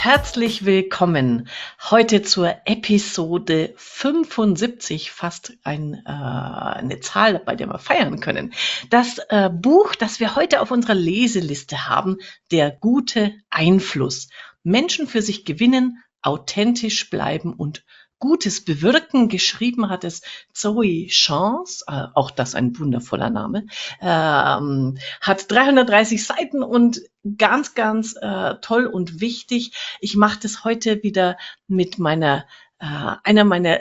Herzlich willkommen heute zur Episode 75, fast eine Zahl, bei der wir feiern können. Das Buch, das wir heute auf unserer Leseliste haben, Der gute Einfluss. Menschen für sich gewinnen, authentisch bleiben und Gutes bewirken. Geschrieben hat es Zoe Chance, auch das ein wundervoller Name, hat 330 Seiten und ganz, ganz toll und wichtig. Ich mache das heute wieder mit einer meiner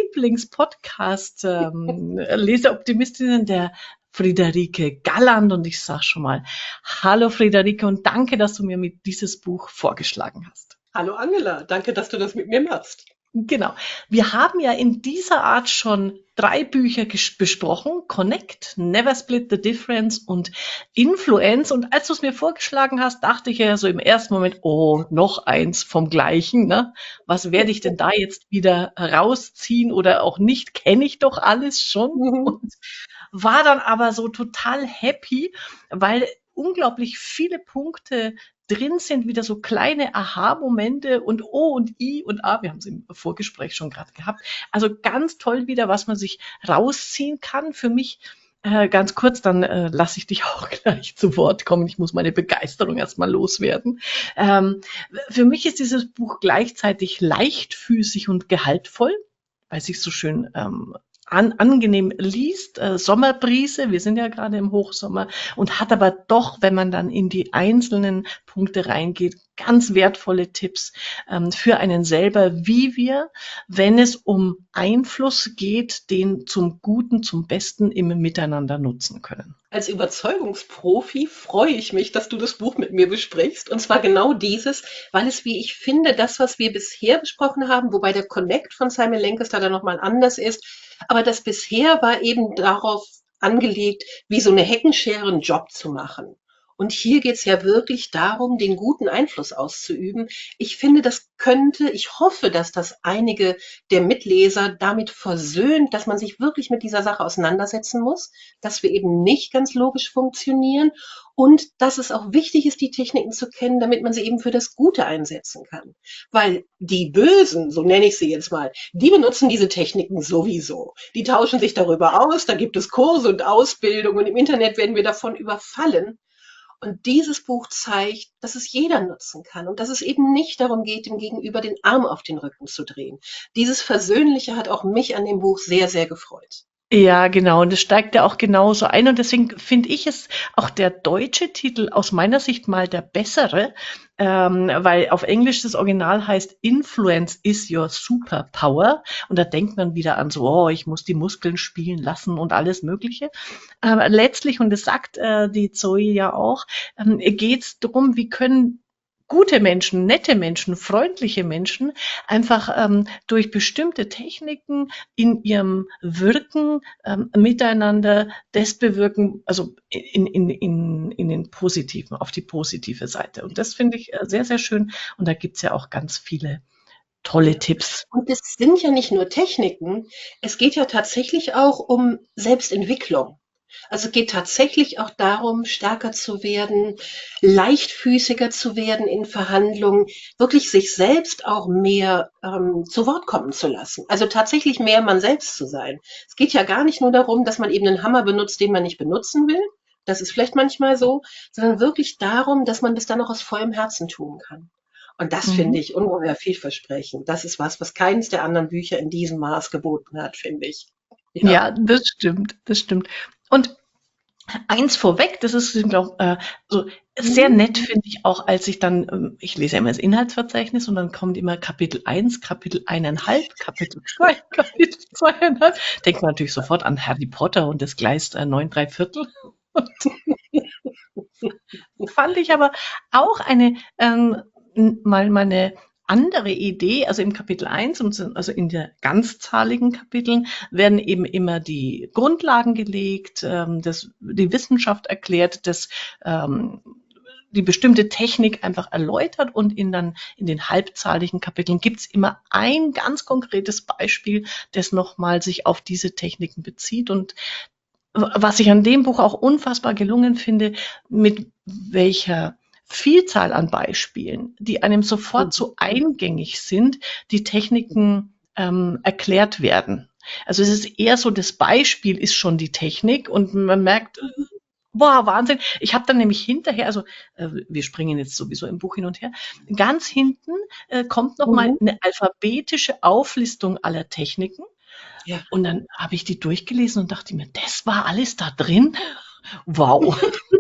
Lieblings-Podcast-Leseoptimistinnen, der Friederike Galland. Und ich sage schon mal, hallo Friederike und danke, dass du mir dieses Buch vorgeschlagen hast. Hallo Angela, danke, dass du das mit mir machst. Genau. Wir haben ja in dieser Art schon 3 Bücher besprochen. Connect, Never Split the Difference und Influence. Und als du es mir vorgeschlagen hast, dachte ich ja so im ersten Moment, oh, noch eins vom Gleichen. Ne? Was werde ich denn da jetzt wieder rausziehen oder auch nicht? Kenne ich doch alles schon. Und war dann aber so total happy, weil unglaublich viele Punkte drin sind, wieder so kleine Aha-Momente und O und I und A. Wir haben es im Vorgespräch schon gerade gehabt. Also ganz toll wieder, was man sich rausziehen kann. Für mich ganz kurz, dann lasse ich dich auch gleich zu Wort kommen. Ich muss meine Begeisterung erstmal loswerden. Für mich ist dieses Buch gleichzeitig leichtfüßig und gehaltvoll, weil es sich so schön angenehm liest, Sommerbrise, wir sind ja gerade im Hochsommer, und hat aber doch, wenn man dann in die einzelnen Punkte reingeht, ganz wertvolle Tipps für einen selber, wie wir, wenn es um Einfluss geht, den zum Guten, zum Besten im Miteinander nutzen können. Als Überzeugungsprofi freue ich mich, dass du das Buch mit mir besprichst. Und zwar genau dieses, weil es, wie ich finde, das, was wir bisher besprochen haben, wobei der Connect von Simon Lancaster da nochmal anders ist, aber das bisher war eben darauf angelegt, wie so eine Heckenschere einen Job zu machen. Und hier geht es ja wirklich darum, den guten Einfluss auszuüben. Ich finde, ich hoffe, dass das einige der Mitleser damit versöhnt, dass man sich wirklich mit dieser Sache auseinandersetzen muss, dass wir eben nicht ganz logisch funktionieren und dass es auch wichtig ist, die Techniken zu kennen, damit man sie eben für das Gute einsetzen kann. Weil die Bösen, so nenne ich sie jetzt mal, die benutzen diese Techniken sowieso. Die tauschen sich darüber aus, da gibt es Kurse und Ausbildung und im Internet werden wir davon überfallen. Und dieses Buch zeigt, dass es jeder nutzen kann und dass es eben nicht darum geht, dem Gegenüber den Arm auf den Rücken zu drehen. Dieses Versöhnliche hat auch mich an dem Buch sehr, sehr gefreut. Ja, genau. Und es steigt ja auch genauso ein. Und deswegen finde ich es auch der deutsche Titel aus meiner Sicht mal der bessere, weil auf Englisch das Original heißt Influence is your superpower. Und da denkt man wieder an so, oh, ich muss die Muskeln spielen lassen und alles Mögliche. Letztlich, und das sagt die Zoe ja auch, geht es darum, wie können gute Menschen, nette Menschen, freundliche Menschen einfach durch bestimmte Techniken in ihrem Wirken miteinander das bewirken, also in den positiven, auf die positive Seite. Und das finde ich sehr, sehr schön. Und da gibt's ja auch ganz viele tolle Tipps. Und es sind ja nicht nur Techniken, es geht ja tatsächlich auch um Selbstentwicklung. Also es geht tatsächlich auch darum, stärker zu werden, leichtfüßiger zu werden in Verhandlungen, wirklich sich selbst auch mehr zu Wort kommen zu lassen. Also tatsächlich mehr man selbst zu sein. Es geht ja gar nicht nur darum, dass man eben einen Hammer benutzt, den man nicht benutzen will. Das ist vielleicht manchmal so, sondern wirklich darum, dass man das dann auch aus vollem Herzen tun kann. Und das finde ich ungeheuer vielversprechend. Das ist was keines der anderen Bücher in diesem Maß geboten hat, finde ich. Ja, das stimmt, das stimmt. Und eins vorweg, das ist, glaube so sehr nett, finde ich auch, als ich dann, ich lese ja immer das Inhaltsverzeichnis und dann kommt immer Kapitel 1, Kapitel 1,5, Kapitel 2, Kapitel 2,5. Denkt man natürlich sofort an Harry Potter und das Gleis 9 3/4. Fand ich aber auch mal eine andere Idee, also im Kapitel 1, also in der ganzzahligen Kapiteln, werden eben immer die Grundlagen gelegt, die Wissenschaft erklärt, die bestimmte Technik einfach erläutert und in den halbzahligen Kapiteln gibt's immer ein ganz konkretes Beispiel, das nochmal sich auf diese Techniken bezieht. Und was ich an dem Buch auch unfassbar gelungen finde, mit welcher Vielzahl an Beispielen, die einem sofort Mhm. so eingängig sind, die Techniken erklärt werden. Also es ist eher so, das Beispiel ist schon die Technik und man merkt, boah, Wahnsinn. Ich habe dann nämlich hinterher, also wir springen jetzt sowieso im Buch hin und her, ganz hinten kommt noch mal Mhm. eine alphabetische Auflistung aller Techniken Ja. und dann habe ich die durchgelesen und dachte mir, das war alles da drin? Wow.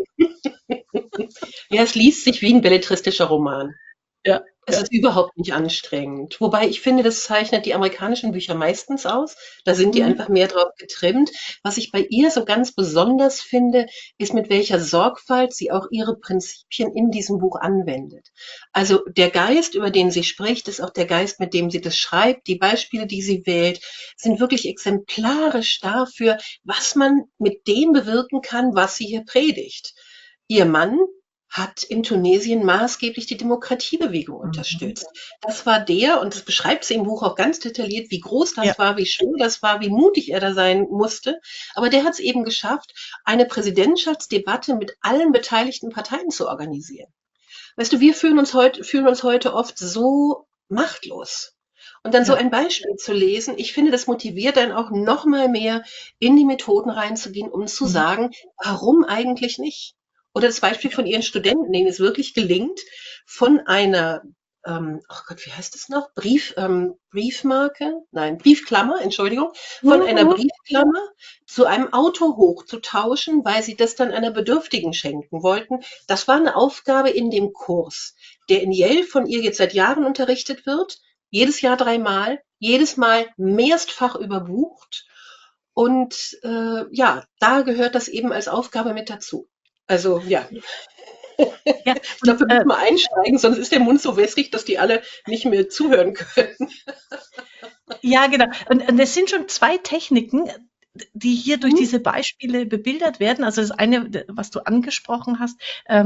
Ja, es liest sich wie ein belletristischer Roman. Ja, Es ja. ist überhaupt nicht anstrengend. Wobei ich finde, das zeichnet die amerikanischen Bücher meistens aus. Da sind die Mhm. einfach mehr drauf getrimmt. Was ich bei ihr so ganz besonders finde, ist, mit welcher Sorgfalt sie auch ihre Prinzipien in diesem Buch anwendet. Also der Geist, über den sie spricht, ist auch der Geist, mit dem sie das schreibt. Die Beispiele, die sie wählt, sind wirklich exemplarisch dafür, was man mit dem bewirken kann, was sie hier predigt. Ihr Mann hat in Tunesien maßgeblich die Demokratiebewegung Mhm. unterstützt. Das war der, und das beschreibt sie im Buch auch ganz detailliert, wie groß Ja. das war, wie schwer das war, wie mutig er da sein musste. Aber der hat es eben geschafft, eine Präsidentschaftsdebatte mit allen beteiligten Parteien zu organisieren. Weißt du, wir fühlen uns heute oft so machtlos. Und dann so Ja. ein Beispiel zu lesen, ich finde, das motiviert dann auch noch mal mehr, in die Methoden reinzugehen, um zu Mhm. sagen, warum eigentlich nicht? Oder das Beispiel Ja. von ihren Studenten, denen es wirklich gelingt, von einer, oh Gott, wie heißt es noch? Briefmarke? Nein, Briefklammer, Entschuldigung, von einer Mhm. Briefklammer zu einem Auto hochzutauschen, weil sie das dann einer Bedürftigen schenken wollten. Das war eine Aufgabe in dem Kurs, der in Yale von ihr jetzt seit Jahren unterrichtet wird. Jedes Jahr dreimal, jedes Mal mehrfach überbucht. Und ja, da gehört das eben als Aufgabe mit dazu. Also ja, Ja, ich glaube, und wir müssen mal einsteigen, sonst ist der Mund so wässrig, dass die alle nicht mehr zuhören können. ja, genau. Und es sind schon 2 Techniken, die hier durch Mhm. diese Beispiele bebildert werden. Also das eine, was du angesprochen hast,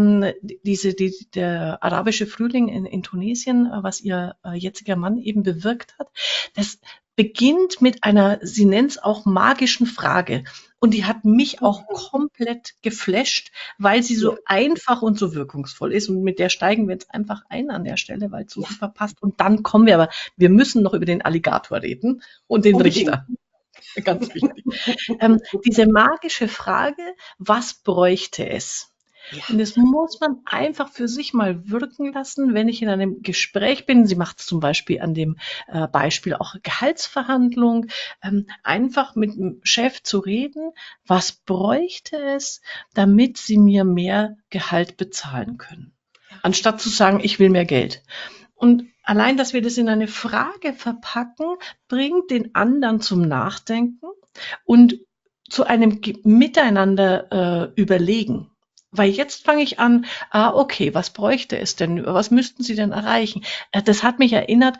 der arabische Frühling in Tunesien, was ihr jetziger Mann eben bewirkt hat, das beginnt mit einer, sie nennt es auch magischen Frage. Und die hat mich auch komplett geflasht, weil sie Ja, so einfach und so wirkungsvoll ist. Und mit der steigen wir jetzt einfach ein an der Stelle, weil es so ja, super passt. Und dann kommen wir aber, wir müssen noch über den Alligator reden und den unbedingt. Richter. Ganz wichtig. Diese magische Frage, was bräuchte es? Ja. Und das muss man einfach für sich mal wirken lassen, wenn ich in einem Gespräch bin. Sie macht es zum Beispiel an dem Beispiel auch Gehaltsverhandlung, einfach mit dem Chef zu reden, was bräuchte es, damit Sie mir mehr Gehalt bezahlen können, anstatt zu sagen, ich will mehr Geld. Und allein, dass wir das in eine Frage verpacken, bringt den anderen zum Nachdenken und zu einem Miteinander überlegen. Weil jetzt fange ich an, okay, was bräuchte es denn? Was müssten Sie denn erreichen? Das hat mich erinnert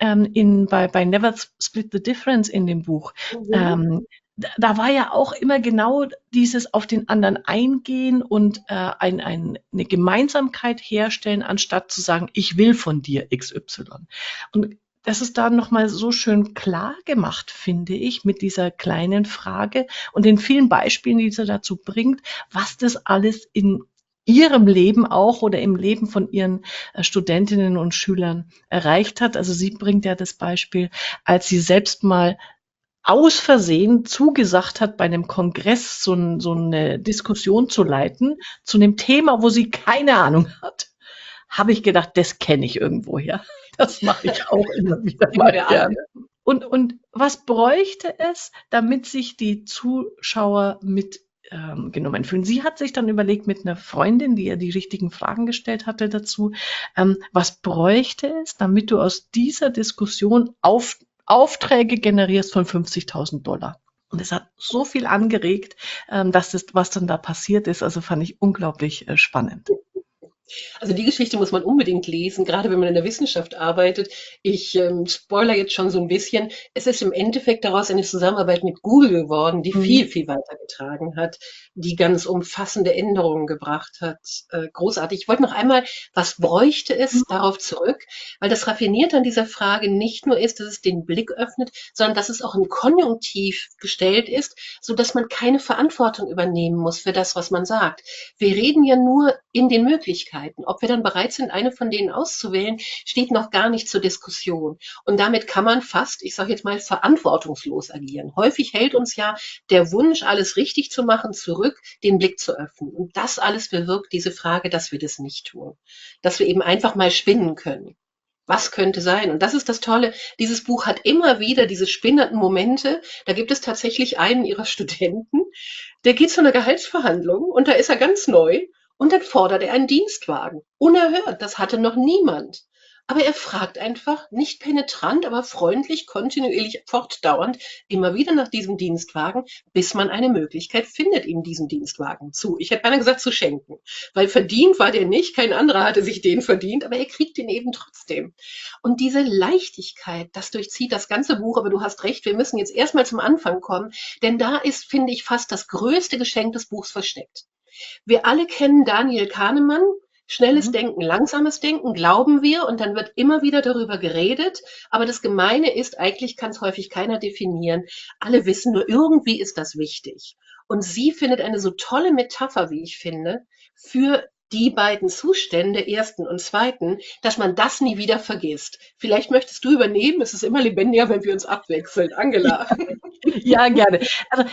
bei Never Split the Difference in dem Buch. Mhm. Ähm, da war ja auch immer genau dieses auf den anderen eingehen und eine Gemeinsamkeit herstellen, anstatt zu sagen, ich will von dir XY. Und das ist da nochmal so schön klar gemacht, finde ich, mit dieser kleinen Frage und den vielen Beispielen, die sie dazu bringt, was das alles in ihrem Leben auch oder im Leben von ihren Studentinnen und Schülern erreicht hat. Also sie bringt ja das Beispiel, als sie selbst mal aus Versehen zugesagt hat, bei einem Kongress so eine Diskussion zu leiten zu einem Thema, wo sie keine Ahnung hat, habe ich gedacht, das kenne ich irgendwoher. Das mache ich auch immer wieder Kennen mal wir alle. gerne. Und was bräuchte es, damit sich die Zuschauer mit genommen fühlen? Sie hat sich dann überlegt mit einer Freundin, die ihr die richtigen Fragen gestellt hatte dazu, was bräuchte es, damit du aus dieser Diskussion Aufträge generierst von 50.000 $. Und es hat so viel angeregt, dass das, was dann da passiert ist, also fand ich unglaublich spannend. Also die Geschichte muss man unbedingt lesen, gerade wenn man in der Wissenschaft arbeitet. Ich spoiler jetzt schon so ein bisschen. Es ist im Endeffekt daraus eine Zusammenarbeit mit Google geworden, die viel, Mhm. viel weitergetragen hat, die ganz umfassende Änderungen gebracht hat. Großartig. Ich wollte noch einmal, was bräuchte es, darauf zurück, weil das Raffinierte an dieser Frage nicht nur ist, dass es den Blick öffnet, sondern dass es auch im Konjunktiv gestellt ist, so dass man keine Verantwortung übernehmen muss für das, was man sagt. Wir reden ja nur in den Möglichkeiten. Möglichkeiten. Ob wir dann bereit sind, eine von denen auszuwählen, steht noch gar nicht zur Diskussion. Und damit kann man fast, ich sage jetzt mal, verantwortungslos agieren. Häufig hält uns ja der Wunsch, alles richtig zu machen, zurück, den Blick zu öffnen. Und das alles bewirkt diese Frage, dass wir das nicht tun. Dass wir eben einfach mal spinnen können. Was könnte sein? Und das ist das Tolle. Dieses Buch hat immer wieder diese spinnenden Momente. Da gibt es tatsächlich einen ihrer Studenten, der geht zu einer Gehaltsverhandlung und da ist er ganz neu und dann fordert er einen Dienstwagen. Unerhört, das hatte noch niemand. Aber er fragt einfach, nicht penetrant, aber freundlich, kontinuierlich, fortdauernd, immer wieder nach diesem Dienstwagen, bis man eine Möglichkeit findet, ihm diesen Dienstwagen ich hätte beinahe gesagt, zu schenken. Weil verdient war der nicht, kein anderer hatte sich den verdient, aber er kriegt den eben trotzdem. Und diese Leichtigkeit, das durchzieht das ganze Buch, aber du hast recht, wir müssen jetzt erstmal zum Anfang kommen, denn da ist, finde ich, fast das größte Geschenk des Buchs versteckt. Wir alle kennen Daniel Kahnemann. Schnelles Mhm. Denken, langsames Denken, glauben wir, und dann wird immer wieder darüber geredet. Aber das Gemeine ist, eigentlich kann es häufig keiner definieren. Alle wissen nur, irgendwie ist das wichtig. Und sie findet eine so tolle Metapher, wie ich finde, für die beiden Zustände, ersten und zweiten, dass man das nie wieder vergisst. Vielleicht möchtest du übernehmen, es ist immer lebendiger, wenn wir uns abwechseln. Angela. Ja, gerne. Also,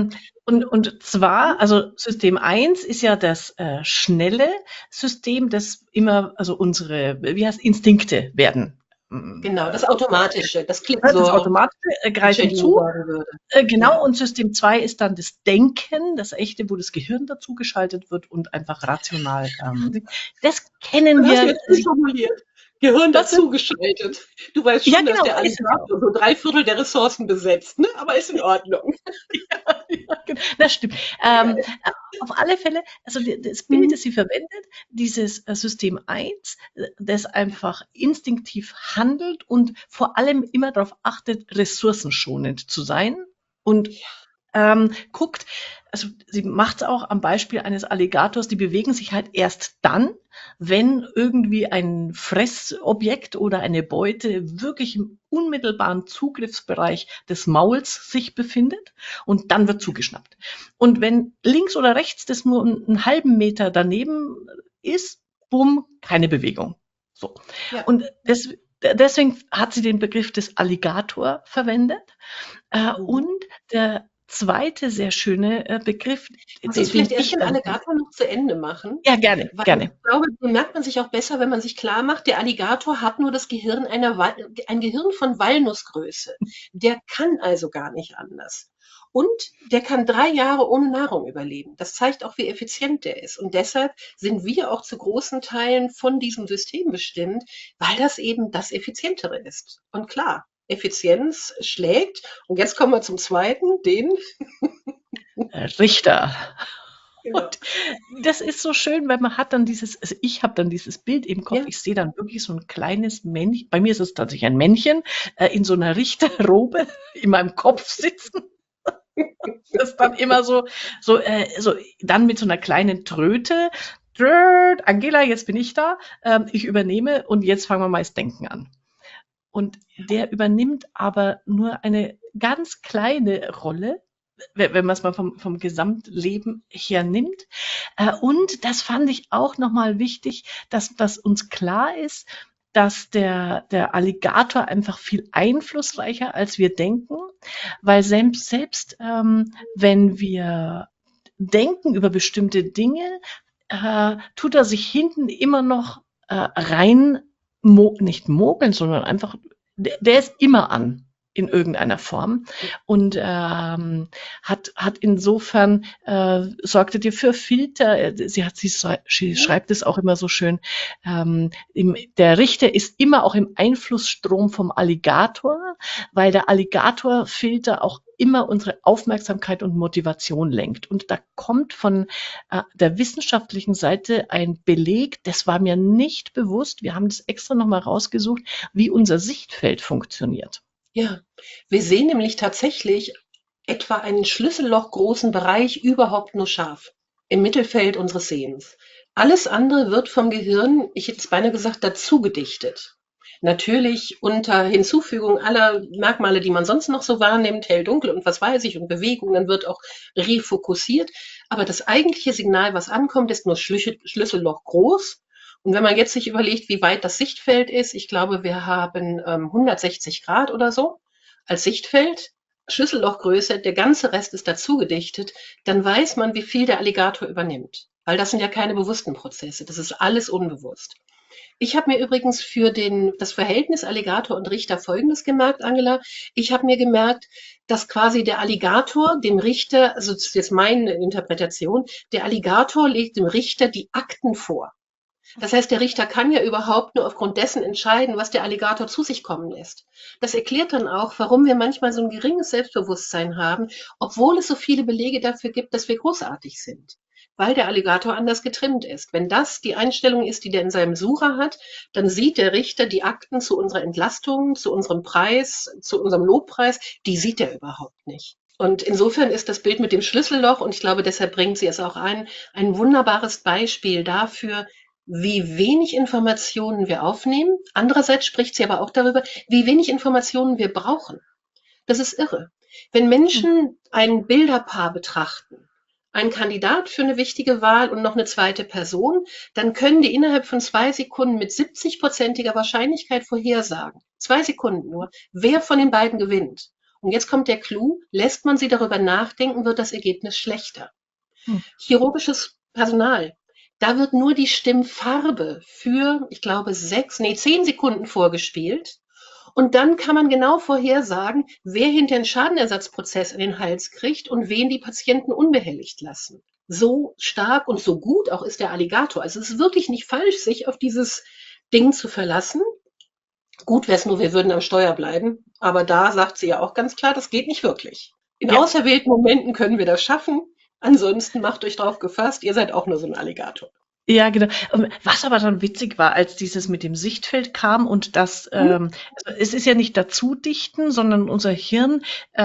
und zwar, also System eins ist ja das schnelle System, das immer, also unsere, wie heißt, Instinkte werden. Genau, das Automatische, das klingt Das so, Automatische greifen Michelin zu. sagen würde. Genau, Ja. und System 2 ist dann das Denken, das echte, wo das Gehirn dazu geschaltet wird und einfach rational. Das kennen Das hast du wir. jetzt gut formuliert. Gehirn Das ist, dazugeschaltet. Du weißt ja, schon, dass genau, der so ist es ja auch. Alligator so 3/4 der Ressourcen besetzt, ne? Aber ist in Ordnung. Ja, das stimmt. Auf alle Fälle, also das Bild, Mhm. das sie verwendet, dieses System eins, das einfach instinktiv handelt und vor allem immer darauf achtet, ressourcenschonend zu sein und guckt, also sie macht es auch am Beispiel eines Alligators, die bewegen sich halt erst dann, wenn irgendwie ein Fressobjekt oder eine Beute wirklich im unmittelbaren Zugriffsbereich des Mauls sich befindet und dann wird zugeschnappt. Und wenn links oder rechts das nur einen halben Meter daneben ist, bumm, keine Bewegung. So. Ja. Und deswegen hat sie den Begriff des Alligator verwendet. Mhm. Und der zweite sehr schöne Begriff, Lass uns den vielleicht erst ich den dann, Alligator noch zu Ende machen, ja, gerne, weil gerne. ich glaube, den merkt man sich auch besser, wenn man sich klar macht, der Alligator hat nur das Gehirn ein Gehirn von Walnussgröße. Der kann also gar nicht anders. Und der kann 3 Jahre ohne Nahrung überleben. Das zeigt auch, wie effizient der ist. Und deshalb sind wir auch zu großen Teilen von diesem System bestimmt, weil das eben das Effizientere ist. Und klar, Effizienz schlägt. Und jetzt kommen wir zum zweiten, den. Richter. Genau. Und das ist so schön, weil man hat dann dieses, also ich habe dann dieses Bild im Kopf, Ja. ich sehe dann wirklich so ein kleines Männchen, bei mir ist es tatsächlich ein Männchen, in so einer Richterrobe in meinem Kopf sitzen. Das dann immer so dann mit so einer kleinen Tröte. Tröt, Angela, jetzt bin ich da. Ich übernehme und jetzt fangen wir mal das Denken an. Und der übernimmt aber nur eine ganz kleine Rolle, wenn man es mal vom Gesamtleben her nimmt. Und das fand ich auch nochmal wichtig, dass uns klar ist, dass der Alligator einfach viel einflussreicher als wir denken, weil selbst wenn wir denken über bestimmte Dinge, tut er sich hinten immer noch rein, nicht mogeln, sondern einfach, der ist immer an in irgendeiner Form und hat insofern sorgte dir für Filter. Sie schreibt es auch immer so schön. Der Richter ist immer auch im Einflussstrom vom Alligator, weil der Alligatorfilter auch immer unsere Aufmerksamkeit und Motivation lenkt. Und da kommt von der wissenschaftlichen Seite ein Beleg, das war mir nicht bewusst. Wir haben das extra nochmal rausgesucht, wie unser Sichtfeld funktioniert. Ja, wir sehen nämlich tatsächlich etwa einen schlüssellochgroßen Bereich überhaupt nur scharf im Mittelfeld unseres Sehens. Alles andere wird vom Gehirn, ich hätte es beinahe gesagt, dazu gedichtet. Natürlich unter Hinzufügung aller Merkmale, die man sonst noch so wahrnimmt, hell, dunkel und was weiß ich und Bewegung, dann wird auch refokussiert. Aber das eigentliche Signal, was ankommt, ist nur Schlüsselloch groß Und wenn man jetzt sich überlegt, wie weit das Sichtfeld ist, ich glaube, wir haben 160 Grad oder so als Sichtfeld, Schlüssellochgröße, der ganze Rest ist dazu gedichtet, dann weiß man, wie viel der Alligator übernimmt. Weil das sind ja keine bewussten Prozesse, das ist alles unbewusst. Ich habe mir übrigens für das Verhältnis Alligator und Richter Folgendes gemerkt, Angela. Ich habe mir gemerkt, dass quasi der Alligator dem Richter, also das ist jetzt meine Interpretation, der Alligator legt dem Richter die Akten vor. Das heißt, der Richter kann ja überhaupt nur aufgrund dessen entscheiden, was der Alligator zu sich kommen lässt. Das erklärt dann auch, warum wir manchmal so ein geringes Selbstbewusstsein haben, obwohl es so viele Belege dafür gibt, dass wir großartig sind. Weil der Alligator anders getrimmt ist. Wenn das die Einstellung ist, die der in seinem Sucher hat, dann sieht der Richter die Akten zu unserer Entlastung, zu unserem Preis, zu unserem Lobpreis, die sieht er überhaupt nicht. Und insofern ist das Bild mit dem Schlüsselloch, und ich glaube, deshalb bringt sie es auch ein wunderbares Beispiel dafür, wie wenig Informationen wir aufnehmen. Andererseits spricht sie aber auch darüber, wie wenig Informationen wir brauchen. Das ist irre. Wenn Menschen ein Bilderpaar betrachten, ein Kandidat für eine wichtige Wahl und noch eine zweite Person, dann können die innerhalb von 2 Sekunden mit 70-prozentiger Wahrscheinlichkeit vorhersagen, 2 Sekunden nur, wer von den beiden gewinnt. Und jetzt kommt der Clou, lässt man sie darüber nachdenken, wird das Ergebnis schlechter. Chirurgisches Personal. Da wird nur die Stimmfarbe für, ich glaube, 10 Sekunden vorgespielt. Und dann kann man genau vorhersagen, wer hinter den Schadenersatzprozess in den Hals kriegt und wen die Patienten unbehelligt lassen. So stark und so gut auch ist der Alligator. Also es ist wirklich nicht falsch, sich auf dieses Ding zu verlassen. Gut wäre es nur, wir würden am Steuer bleiben. Aber da sagt sie ja auch ganz klar, das geht nicht wirklich. In Ja. auserwählten Momenten können wir das schaffen. Ansonsten macht euch drauf gefasst, ihr seid auch nur so ein Alligator. Ja, genau. Was aber dann witzig war, als dieses mit dem Sichtfeld kam und das, also es ist ja nicht dazudichten, sondern unser Hirn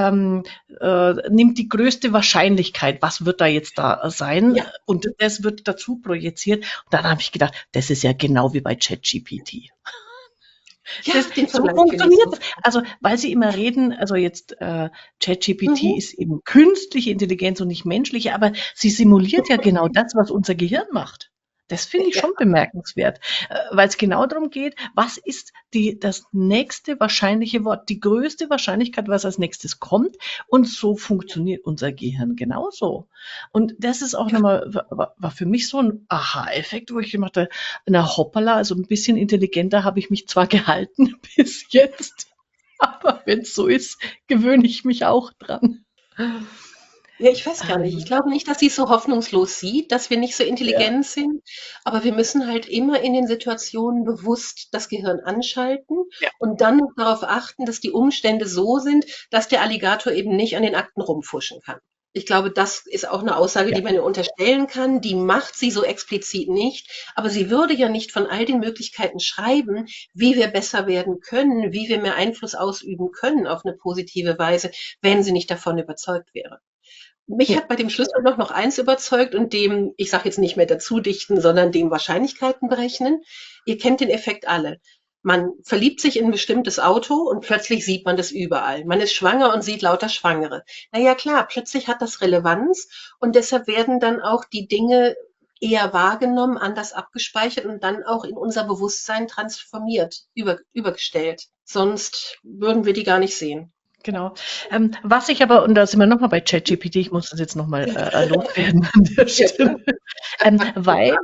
nimmt die größte Wahrscheinlichkeit, was wird da jetzt da sein, Ja. und das wird dazu projiziert. Und dann habe ich gedacht, das ist ja genau wie bei ChatGPT. Ja, Das, den so Vergleich finde ich funktioniert so. das. Also, weil Sie immer reden, also jetzt ChatGPT Mhm. ist eben künstliche Intelligenz und nicht menschliche, aber sie simuliert ja genau das, was unser Gehirn macht. Das finde ich Ja. schon bemerkenswert, weil es genau darum geht, was ist das nächste wahrscheinliche Wort, die größte Wahrscheinlichkeit, was als nächstes kommt. Und so funktioniert unser Gehirn genauso. Und das ist auch nochmal, war für mich so ein Aha-Effekt, wo ich gemacht habe, na hoppala, also ein bisschen intelligenter habe ich mich zwar gehalten bis jetzt, aber wenn es so ist, gewöhne ich mich auch dran. Ja, ich weiß gar nicht. Ich Ähm, glaube nicht, dass sie es so hoffnungslos sieht, dass wir nicht so ja, intelligent sind, aber wir müssen halt immer in den Situationen bewusst das Gehirn anschalten ja, und dann darauf achten, dass die Umstände so sind, dass der Alligator eben nicht an den Akten rumfuschen kann. Ich glaube, das ist auch eine Aussage, ja, die man ihr unterstellen kann. Die macht sie so explizit nicht, aber sie würde ja nicht von all den Möglichkeiten schreiben, wie wir besser werden können, wie wir mehr Einfluss ausüben können auf eine positive Weise, wenn sie nicht davon überzeugt wäre. Mich ja. hat bei dem Schlüssel noch eins überzeugt und dem, ich sage jetzt nicht mehr dazu dichten, sondern dem Wahrscheinlichkeiten berechnen. Ihr kennt den Effekt alle. Man verliebt sich in ein bestimmtes Auto und plötzlich sieht man das überall. Man ist schwanger und sieht lauter Schwangere. Na ja, klar, plötzlich hat das Relevanz und deshalb werden dann auch die Dinge eher wahrgenommen, anders abgespeichert und dann auch in unser Bewusstsein transformiert, übergestellt. Sonst würden wir die gar nicht sehen. Genau. Was ich aber, und da sind wir nochmal bei ChatGPT, ich muss das jetzt nochmal loswerden an der Ja, Stelle, weil,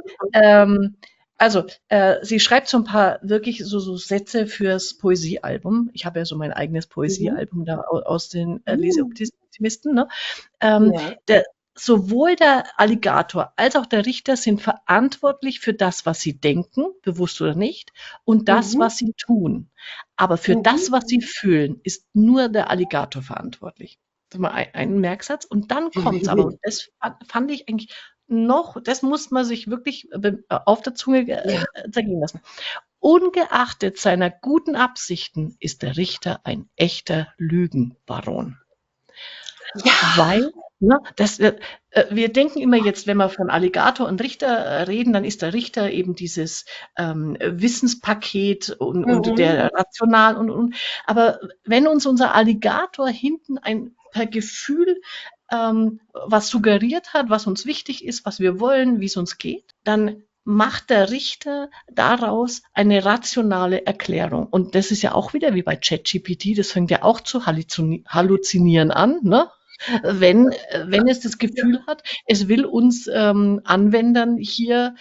also, sie schreibt so ein paar wirklich so Sätze fürs Poesiealbum. Ich habe ja so mein eigenes mhm. Poesiealbum da aus den Mhm. Leseoptimisten, ne? Ähm, Ja. der, sowohl der Alligator als auch der Richter sind verantwortlich für das, was sie denken, bewusst oder nicht, und das, Mhm. was sie tun. Aber für Mhm. das, was sie fühlen, ist nur der Alligator verantwortlich. Das war ein Merksatz. Und dann kommt's aber, und das fand ich eigentlich noch, das muss man sich wirklich auf der Zunge Ja. zergehen lassen. Ungeachtet seiner guten Absichten ist der Richter ein echter Lügenbaron. Ja. Weil, ne, wir denken immer jetzt, wenn wir von Alligator und Richter reden, dann ist der Richter eben dieses Wissenspaket und Mhm. der rational und. Aber wenn uns unser Alligator hinten per Gefühl was suggeriert hat, was uns wichtig ist, was wir wollen, wie es uns geht, dann macht der Richter daraus eine rationale Erklärung. Und das ist ja auch wieder wie bei ChatGPT, das fängt ja auch zu halluzinieren an, ne? Wenn es das Gefühl hat, es will uns Anwendern hier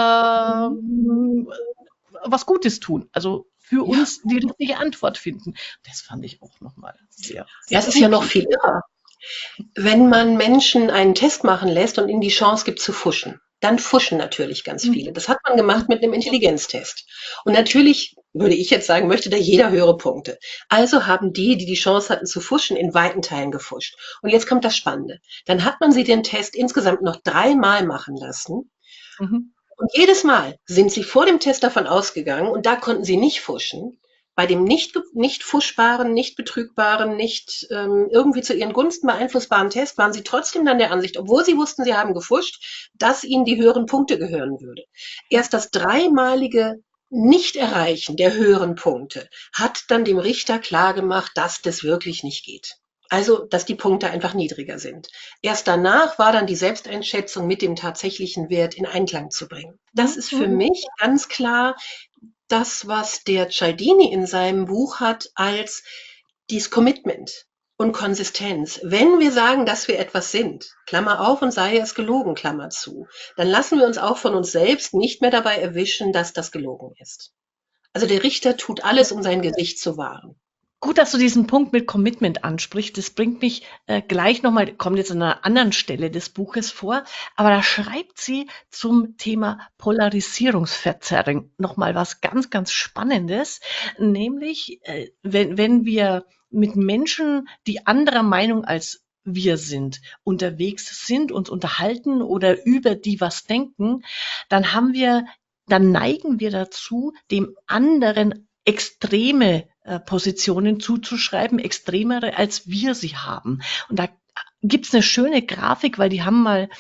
was Gutes tun, also für Ja. uns die richtige Antwort finden. Das fand ich auch nochmal sehr, Ja, sehr es ist ja noch spooky. viel irrer. Wenn man Menschen einen Test machen lässt und ihnen die Chance gibt zu fuschen, dann fuschen natürlich ganz viele. Das hat man gemacht mit einem Intelligenztest. Und natürlich würde ich jetzt sagen, möchte da jeder höhere Punkte. Also haben die, die die Chance hatten zu fuschen, in weiten Teilen gefuscht. Und jetzt kommt das Spannende. Dann hat man sie den Test insgesamt noch 3-mal machen lassen. Mhm. Und jedes Mal sind sie vor dem Test davon ausgegangen, und da konnten sie nicht fuschen, bei dem nicht fuschbaren, nicht betrügbaren, nicht irgendwie zu ihren Gunsten beeinflussbaren Test waren sie trotzdem dann der Ansicht, obwohl sie wussten, sie haben gefuscht, dass ihnen die höheren Punkte gehören würde. Erst das dreimalige Nicht-Erreichen der höheren Punkte hat dann dem Richter klargemacht, dass das wirklich nicht geht. Also, dass die Punkte einfach niedriger sind. Erst danach war dann die Selbsteinschätzung mit dem tatsächlichen Wert in Einklang zu bringen. Das ist für Mhm. mich ganz klar das, was der Cialdini in seinem Buch hat als dieses Commitment und Konsistenz. Wenn wir sagen, dass wir etwas sind, Klammer auf und sei es gelogen, Klammer zu, dann lassen wir uns auch von uns selbst nicht mehr dabei erwischen, dass das gelogen ist. Also der Richter tut alles, um sein Gesicht zu wahren. Gut, dass du diesen Punkt mit Commitment ansprichst. Das bringt mich gleich nochmal, kommt jetzt an einer anderen Stelle des Buches vor, aber da schreibt sie zum Thema Polarisierungsverzerrung nochmal was ganz, ganz Spannendes, nämlich wenn wir mit Menschen, die anderer Meinung als wir sind, unterwegs sind, uns unterhalten oder über die was denken, dann neigen wir dazu, dem anderen extreme Positionen zuzuschreiben, extremere, als wir sie haben. Und da gibt's eine schöne Grafik, weil die haben mal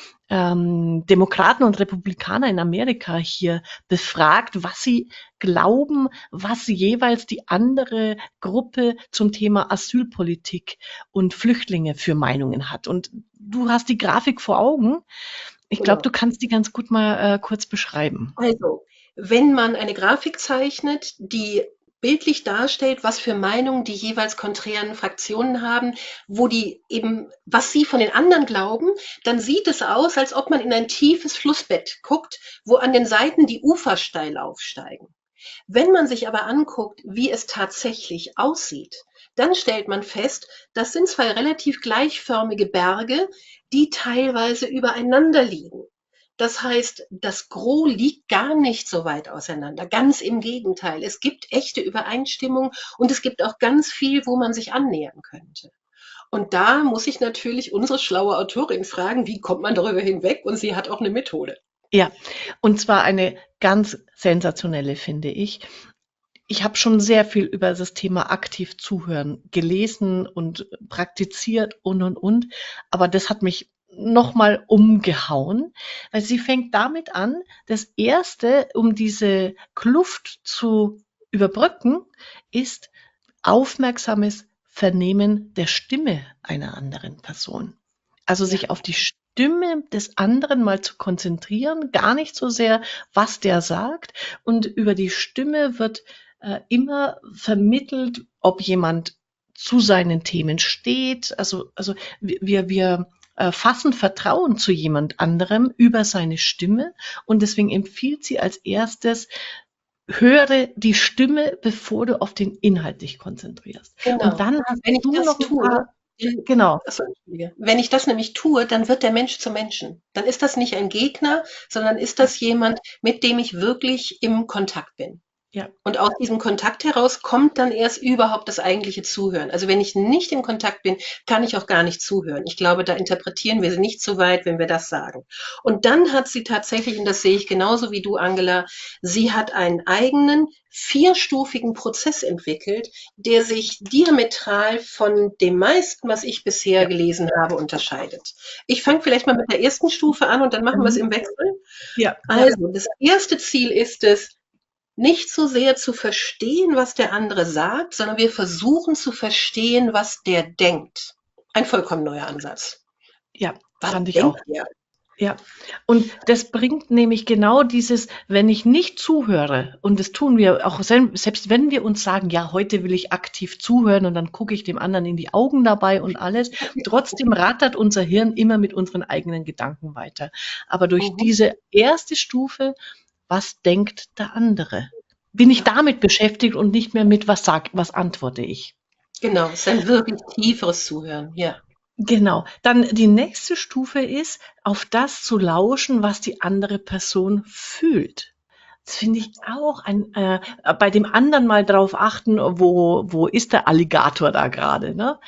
Demokraten und Republikaner in Amerika hier befragt, was sie glauben, was jeweils die andere Gruppe zum Thema Asylpolitik und Flüchtlinge für Meinungen hat. Und du hast die Grafik vor Augen. Ich glaube, du Genau. kannst die ganz gut mal kurz beschreiben. Also, wenn man eine Grafik zeichnet, die bildlich darstellt, was für Meinungen die jeweils konträren Fraktionen haben, wo die eben, was sie von den anderen glauben, dann sieht es aus, als ob man in ein tiefes Flussbett guckt, wo an den Seiten die Ufer steil aufsteigen. Wenn man sich aber anguckt, wie es tatsächlich aussieht, dann stellt man fest, das sind zwei relativ gleichförmige Berge, die teilweise übereinander liegen. Das heißt, das Gros liegt gar nicht so weit auseinander. Ganz im Gegenteil. Es gibt echte Übereinstimmung und es gibt auch ganz viel, wo man sich annähern könnte. Und da muss ich natürlich unsere schlaue Autorin fragen, wie kommt man darüber hinweg? Und sie hat auch eine Methode. Ja, und zwar eine ganz sensationelle, finde ich. Ich habe schon sehr viel über das Thema aktiv zuhören gelesen und praktiziert und. Aber das hat mich nochmal umgehauen, weil sie fängt damit an, das Erste, um diese Kluft zu überbrücken, ist aufmerksames Vernehmen der Stimme einer anderen Person. Also Ja, sich auf die Stimme des anderen mal zu konzentrieren, gar nicht so sehr, was der sagt. Und über die Stimme wird immer vermittelt, ob jemand zu seinen Themen steht. Also wir fassen Vertrauen zu jemand anderem über seine Stimme. Und deswegen empfiehlt sie als erstes, höre die Stimme, bevor du auf den Inhalt dich konzentrierst. Und genau. dann hast Wenn ich du das noch ein tue, paar, dann, genau, achso, Entschuldige. Wenn ich das nämlich tue, dann wird der Mensch zum Menschen. Dann ist das nicht ein Gegner, sondern ist ja, das jemand, mit dem ich wirklich im Kontakt bin. ja. Und aus diesem Kontakt heraus kommt dann erst überhaupt das eigentliche Zuhören. Also wenn ich nicht im Kontakt bin, kann ich auch gar nicht zuhören. Ich glaube, da interpretieren wir sie nicht zu weit, wenn wir das sagen. Und dann hat sie tatsächlich, und das sehe ich genauso wie du, Angela, sie hat einen eigenen vierstufigen Prozess entwickelt, der sich diametral von dem meisten, was ich bisher Ja. gelesen habe, unterscheidet. Ich fange vielleicht mal mit der ersten Stufe an und dann machen wir es Mhm. im Wechsel. Ja, ja, Also, das erste Ziel ist es, nicht so sehr zu verstehen, was der andere sagt, sondern wir versuchen zu verstehen, was der denkt. Ein vollkommen neuer Ansatz. ja, Was fand ich denkt auch. er? Ja, und das bringt nämlich genau dieses, wenn ich nicht zuhöre, und das tun wir auch selbst wenn wir uns sagen, ja, heute will ich aktiv zuhören und dann gucke ich dem anderen in die Augen dabei und alles, trotzdem rattert unser Hirn immer mit unseren eigenen Gedanken weiter. Aber durch Mhm. diese erste Stufe, was denkt der andere? Bin ich Ja, damit beschäftigt und nicht mehr mit, was antworte ich? genau. Es ist ein wirklich tieferes Zuhören. Ja. Genau. Dann die nächste Stufe ist, auf das zu lauschen, was die andere Person fühlt. Das finde ich auch bei dem anderen mal drauf achten, wo ist der Alligator da gerade, ne?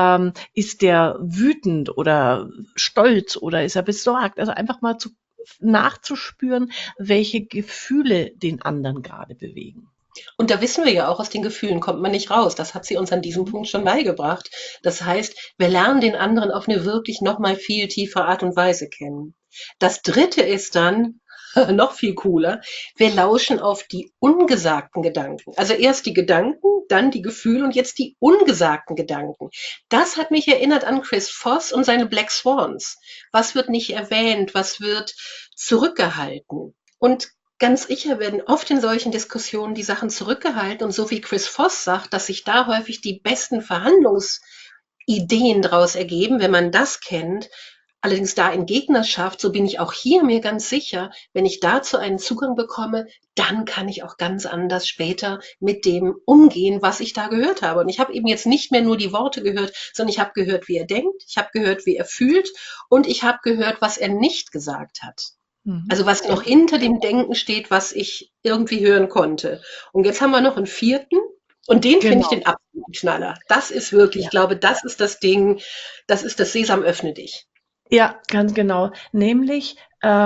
Ist der wütend oder stolz oder ist er besorgt? Also einfach mal nachzuspüren, welche Gefühle den anderen gerade bewegen. Und da wissen wir ja auch, aus den Gefühlen kommt man nicht raus. Das hat sie uns an diesem Mhm. Punkt schon beigebracht. Das heißt, wir lernen den anderen auf eine wirklich noch mal viel tiefere Art und Weise kennen. Das Dritte ist dann noch viel cooler. Wir lauschen auf die ungesagten Gedanken. Also erst die Gedanken, dann die Gefühle und jetzt die ungesagten Gedanken. Das hat mich erinnert an Chris Voss und seine Black Swans. Was wird nicht erwähnt? Was wird zurückgehalten? Und ganz sicher werden oft in solchen Diskussionen die Sachen zurückgehalten und so wie Chris Voss sagt, dass sich da häufig die besten Verhandlungsideen daraus ergeben, wenn man das kennt. Allerdings da in Gegnerschaft, so bin ich auch hier mir ganz sicher, wenn ich dazu einen Zugang bekomme, dann kann ich auch ganz anders später mit dem umgehen, was ich da gehört habe. Und ich habe eben jetzt nicht mehr nur die Worte gehört, sondern ich habe gehört, wie er denkt, ich habe gehört, wie er fühlt und ich habe gehört, was er nicht gesagt hat. Mhm. Also was noch Ja, hinter dem Denken steht, was ich irgendwie hören konnte. Und jetzt haben wir noch einen vierten und den finde ich genau. den absoluten Knaller. Das ist wirklich, ich Ja. glaube, das ist das Ding, das ist das Sesam, öffne dich. Ja, ganz genau. Nämlich,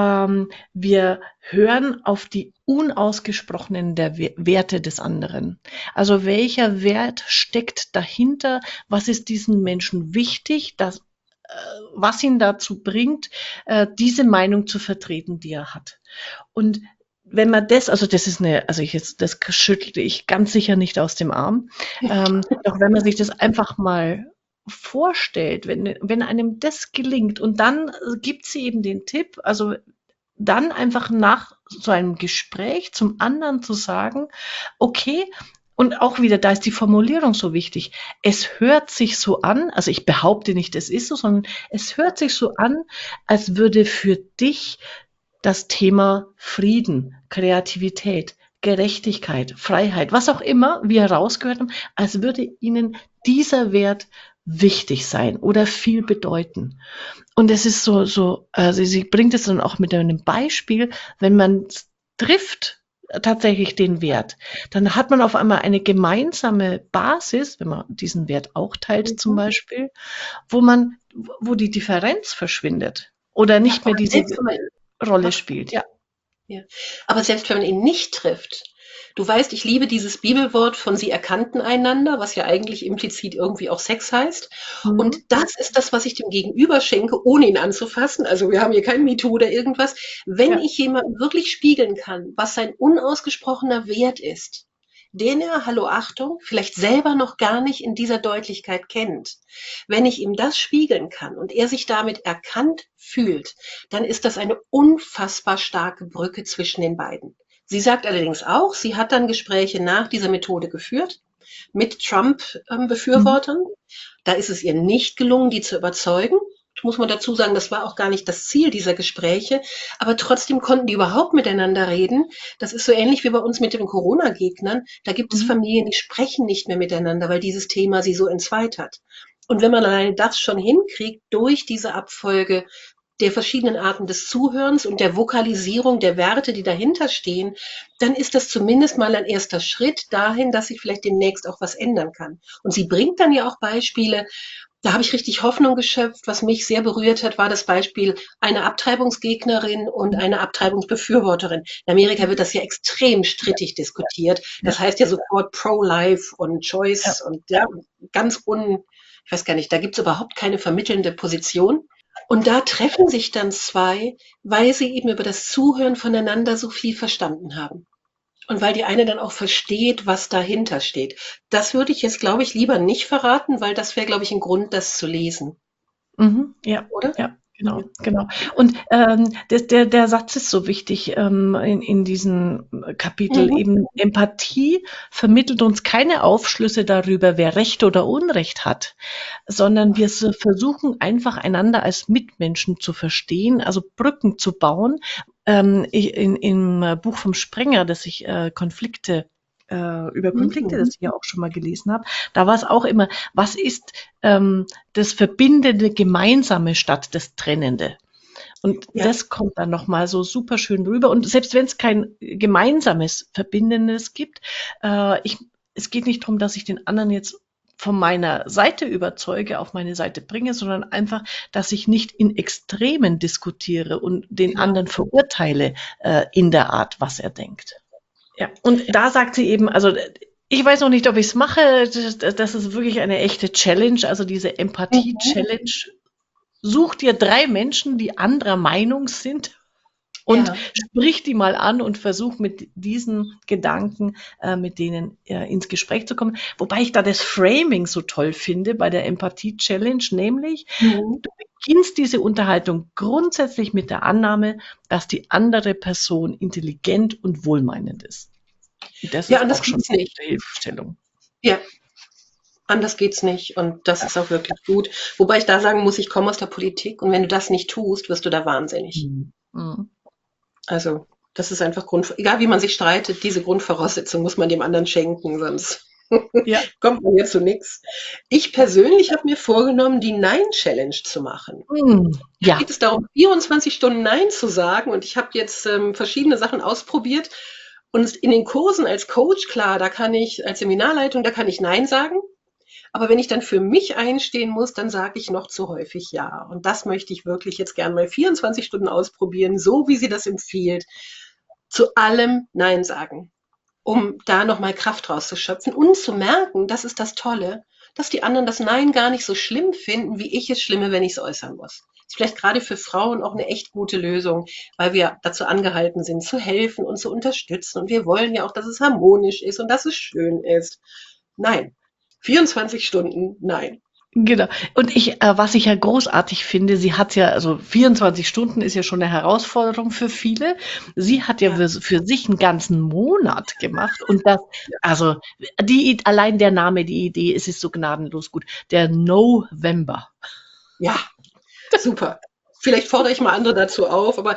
wir hören auf die unausgesprochenen Werte des anderen. Also welcher Wert steckt dahinter? Was ist diesen Menschen wichtig, was ihn dazu bringt, diese Meinung zu vertreten, die er hat? Und wenn man also das ist das schüttelte ich ganz sicher nicht aus dem Arm. Doch wenn man sich das einfach mal vorstellt, wenn einem das gelingt und dann gibt sie eben den Tipp, also dann einfach nach so einem Gespräch zum anderen zu sagen, okay, und auch wieder, da ist die Formulierung so wichtig. Es hört sich so an, also ich behaupte nicht, es ist so, sondern es hört sich so an, als würde für dich das Thema Frieden, Kreativität, Gerechtigkeit, Freiheit, was auch immer wir rausgehört haben, als würde ihnen dieser Wert wichtig sein oder viel bedeuten. Und es ist also sie bringt es dann auch mit einem Beispiel, wenn man trifft tatsächlich den Wert, dann hat man auf einmal eine gemeinsame Basis, wenn man diesen Wert auch teilt zum Mhm. Beispiel, wo die Differenz verschwindet oder Ja, nicht mehr aber diese selbst wenn man Rolle ach, spielt. Ja. ja. Aber selbst wenn man ihn nicht trifft, du weißt, ich liebe dieses Bibelwort von sie erkannten einander, was ja eigentlich implizit irgendwie auch Sex heißt. Und Mhm. das ist das, was ich dem Gegenüber schenke, ohne ihn anzufassen. Also wir haben hier kein MeToo oder irgendwas. Wenn Ja. ich jemandem wirklich spiegeln kann, was sein unausgesprochener Wert ist, den er, hallo Achtung, vielleicht selber noch gar nicht in dieser Deutlichkeit kennt. Wenn ich ihm das spiegeln kann und er sich damit erkannt fühlt, dann ist das eine unfassbar starke Brücke zwischen den beiden. Sie sagt allerdings auch, sie hat dann Gespräche nach dieser Methode geführt mit Mhm. Trump-Befürwortern. Da ist es ihr nicht gelungen, die zu überzeugen. Muss man dazu sagen, das war auch gar nicht das Ziel dieser Gespräche, aber trotzdem konnten die überhaupt miteinander reden. Das ist so ähnlich wie bei uns mit den Corona-Gegnern. Da gibt es Mhm. Familien, die sprechen nicht mehr miteinander, weil dieses Thema sie so entzweit hat. Und wenn man alleine das schon hinkriegt, durch diese Abfolge der verschiedenen Arten des Zuhörens und der Vokalisierung der Werte, die dahinter stehen, dann ist das zumindest mal ein erster Schritt dahin, dass sich vielleicht demnächst auch was ändern kann. Und sie bringt dann ja auch Beispiele, da habe ich richtig Hoffnung geschöpft. Was mich sehr berührt hat, war das Beispiel einer Abtreibungsgegnerin und einer Abtreibungsbefürworterin. In Amerika wird das ja extrem strittig diskutiert. Ja. Das heißt ja sofort Pro-Life und Ja. Choice und ja, ich weiß gar nicht, da gibt es überhaupt keine vermittelnde Position. Und da treffen sich dann zwei, weil sie eben über das Zuhören voneinander so viel verstanden haben. Und weil die eine dann auch versteht, was dahinter steht. Das würde ich jetzt, glaube ich, lieber nicht verraten, weil das wäre, glaube ich, ein Grund, das zu lesen, Mhm. Ja. oder? Ja. Genau, genau. Und der Satz ist so wichtig in diesem Kapitel. Mhm. Eben Empathie vermittelt uns keine Aufschlüsse darüber, wer Recht oder Unrecht hat, sondern wir versuchen einfach einander als Mitmenschen zu verstehen, also Brücken zu bauen. Im Buch vom Sprenger, das ich über Konflikte, das Mhm. ich ja auch schon mal gelesen habe, da war es auch immer, was ist das Verbindende Gemeinsame statt das Trennende? Und Ja, das kommt dann nochmal so super schön rüber. Und selbst wenn es kein gemeinsames Verbindendes gibt, es geht nicht darum, dass ich den anderen jetzt von meiner Seite überzeuge, auf meine Seite bringe, sondern einfach, dass ich nicht in Extremen diskutiere und den genau. anderen verurteile in der Art, was er denkt. Ja, und da sagt sie eben, also ich weiß noch nicht, ob ich es mache. Das ist wirklich eine echte Challenge, also diese Mhm. Empathie-Challenge. Such dir 3 Menschen, die anderer Meinung sind und Ja. sprich die mal an und versuch mit diesen Gedanken mit denen ins Gespräch zu kommen. Wobei ich da das Framing so toll finde bei der Empathie-Challenge, nämlich Mhm. du beginnst diese Unterhaltung grundsätzlich mit der Annahme, dass die andere Person intelligent und wohlmeinend ist. Und das Ja, ist anders auch schon geht's nicht. eine Hilfestellung. Ja, anders geht's nicht und das ist auch wirklich gut. Wobei ich da sagen muss, ich komme aus der Politik und wenn du das nicht tust, wirst du da wahnsinnig. Mhm. Mhm. Also, das ist einfach egal wie man sich streitet, diese Grundvoraussetzung muss man dem anderen schenken, sonst Ja. kommt man hier zu nix. Ich persönlich habe mir vorgenommen, die Nein-Challenge zu machen. Da Ja. geht es darum, 24 Stunden Nein zu sagen und ich habe jetzt verschiedene Sachen ausprobiert und in den Kursen als Coach, klar, da kann ich als Seminarleitung, da kann ich Nein sagen. Aber wenn ich dann für mich einstehen muss, dann sage ich noch zu häufig ja. Und das möchte ich wirklich jetzt gern mal 24 Stunden ausprobieren, so wie sie das empfiehlt. Zu allem Nein sagen, um da nochmal Kraft rauszuschöpfen und zu merken, das ist das Tolle, dass die anderen das Nein gar nicht so schlimm finden, wie ich es schlimme, wenn ich es äußern muss. Ist vielleicht gerade für Frauen auch eine echt gute Lösung, weil wir dazu angehalten sind, zu helfen und zu unterstützen. Und wir wollen ja auch, dass es harmonisch ist und dass es schön ist. Nein. 24 Stunden, nein. Genau. Und was ich ja großartig finde, sie hat ja, also 24 Stunden ist ja schon eine Herausforderung für viele. Sie hat ja Ja, für sich einen ganzen Monat gemacht und das, also allein der Name, die Idee, es ist so gnadenlos gut. Der November. ja, super. Vielleicht fordere ich mal andere dazu auf, aber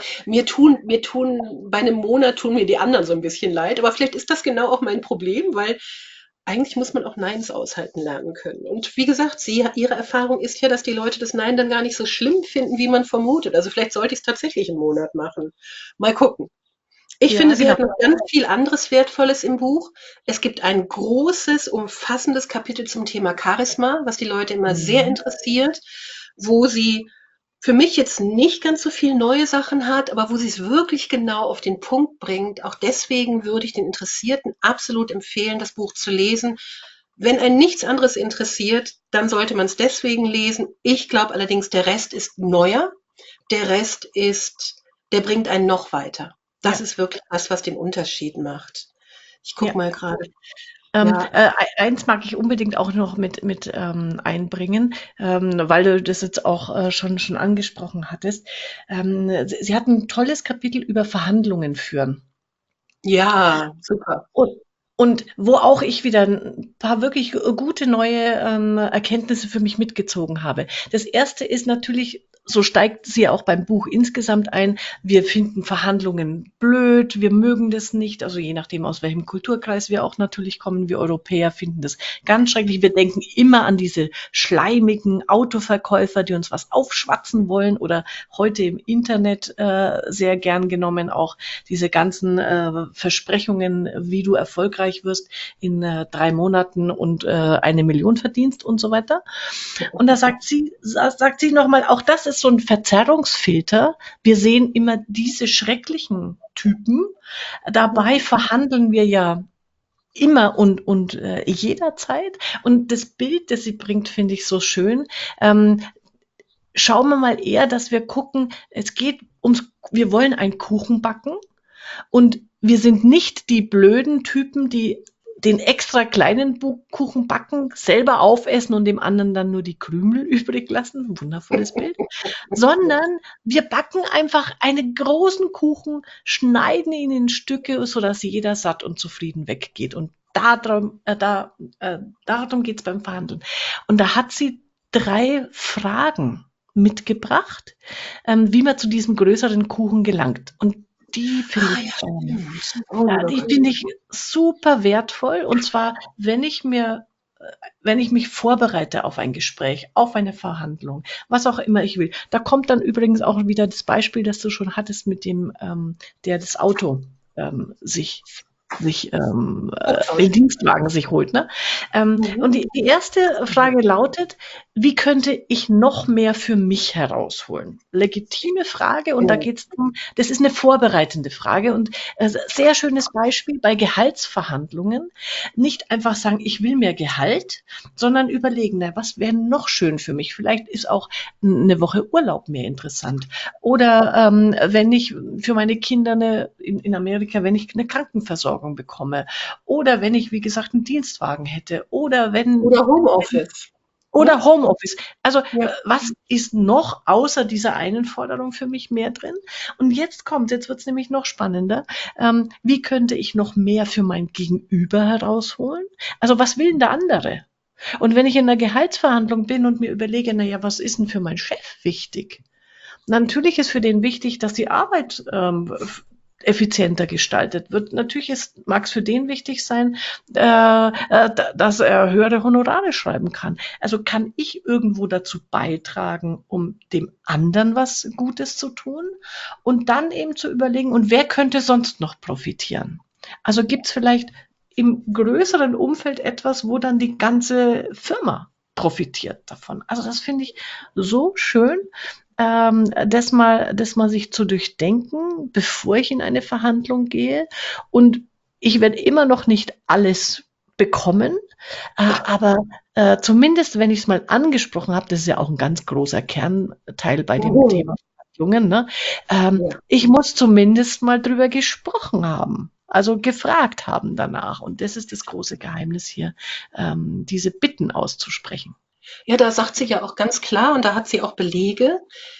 bei einem Monat tun mir die anderen so ein bisschen leid. Aber vielleicht ist das genau auch mein Problem, weil eigentlich muss man auch Neins aushalten lernen können. Und wie gesagt, ihre Erfahrung ist ja, dass die Leute das Nein dann gar nicht so schlimm finden, wie man vermutet. Also vielleicht sollte ich es tatsächlich einen Monat machen. Mal gucken. Ich Ja, finde, sie genau. hat noch ganz viel anderes Wertvolles im Buch. Es gibt ein großes, umfassendes Kapitel zum Thema Charisma, was die Leute immer sehr Mhm. interessiert, wo sie für mich jetzt nicht ganz so viel neue Sachen hat, aber wo sie es wirklich genau auf den Punkt bringt. Auch deswegen würde ich den Interessierten absolut empfehlen, das Buch zu lesen. Wenn einen nichts anderes interessiert, dann sollte man es deswegen lesen. Ich glaube allerdings, der Rest ist neuer. Der Rest ist, der bringt einen noch weiter. Das Ja, ist wirklich was, was den Unterschied macht. Ich ja. gucke mal gerade. Ja, Eins mag ich unbedingt auch noch mit einbringen, weil du das jetzt auch schon angesprochen hattest. Sie hat ein tolles Kapitel über Verhandlungen führen. ja, super. Und, und wo auch ich wieder ein paar wirklich gute neue Erkenntnisse für mich mitgezogen habe. Das erste ist natürlich, so steigt sie auch beim Buch insgesamt ein, wir finden Verhandlungen blöd, wir mögen das nicht, also je nachdem, aus welchem Kulturkreis wir auch natürlich kommen, wir Europäer finden das ganz schrecklich. Wir denken immer an diese schleimigen Autoverkäufer, die uns was aufschwatzen wollen oder heute im Internet sehr gern genommen auch diese ganzen Versprechungen, wie du erfolgreich wirst in 3 Monaten und 1 Million verdienst und so weiter. Und da sagt sie nochmal, auch das ist so ein Verzerrungsfilter. Wir sehen immer diese schrecklichen Typen. Dabei verhandeln wir ja immer und jederzeit. Und das Bild, das sie bringt, finde ich so schön. Ähm, Schauen wir mal eher, dass wir gucken, es geht ums, wir wollen einen Kuchen backen und wir sind nicht die blöden Typen, die den extra kleinen Kuchen backen, selber aufessen und dem anderen dann nur die Krümel übrig lassen, wundervolles Bild, sondern wir backen einfach einen großen Kuchen, schneiden ihn in Stücke, sodass jeder satt und zufrieden weggeht. Und darum geht's beim Verhandeln. Und da hat sie 3 Fragen mitgebracht, wie man zu diesem größeren Kuchen gelangt. Und die finde ich, die finde ich super wertvoll. Und zwar, wenn ich mich vorbereite auf ein Gespräch, auf eine Verhandlung, was auch immer ich will. Da kommt dann übrigens auch wieder das Beispiel, das du schon hattest mit dem, der das Auto sich den Dienstwagen sich holt. Ne? Und die erste Frage lautet, wie könnte ich noch mehr für mich herausholen? Legitime Frage und da geht es darum, das ist eine vorbereitende Frage und sehr schönes Beispiel bei Gehaltsverhandlungen. Nicht einfach sagen, ich will mehr Gehalt, sondern überlegen, na, was wäre noch schön für mich? Vielleicht ist auch eine Woche Urlaub mehr interessant. Oder wenn ich für meine Kinder in Amerika, wenn ich eine Krankenversorgung bekomme. Oder wenn ich, wie gesagt, einen Dienstwagen hätte. Oder Homeoffice. Oder Homeoffice. Also was ist noch außer dieser einen Forderung für mich mehr drin? Und jetzt wird es nämlich noch spannender. Wie könnte ich noch mehr für mein Gegenüber herausholen? Also was will denn der andere? Und wenn ich in einer Gehaltsverhandlung bin und mir überlege, naja, was ist denn für meinen Chef wichtig? Natürlich ist für den wichtig, dass die Arbeit effizienter gestaltet wird. Natürlich mag es für den wichtig sein, dass er höhere Honorare schreiben kann. Also kann ich irgendwo dazu beitragen, um dem anderen was Gutes zu tun und dann eben zu überlegen, und wer könnte sonst noch profitieren? Also gibt es vielleicht im größeren Umfeld etwas, wo dann die ganze Firma profitiert davon. Also das finde ich so schön, das mal sich zu durchdenken, bevor ich in eine Verhandlung gehe. Und ich werde immer noch nicht alles bekommen, aber zumindest, wenn ich es mal angesprochen habe, das ist ja auch ein ganz großer Kernteil bei dem Thema Verhandlungen, ne? Ich muss zumindest mal drüber gesprochen haben. Also gefragt haben danach. Und das ist das große Geheimnis hier, diese Bitten auszusprechen. Ja, da sagt sie ja auch ganz klar, und da hat sie auch Belege,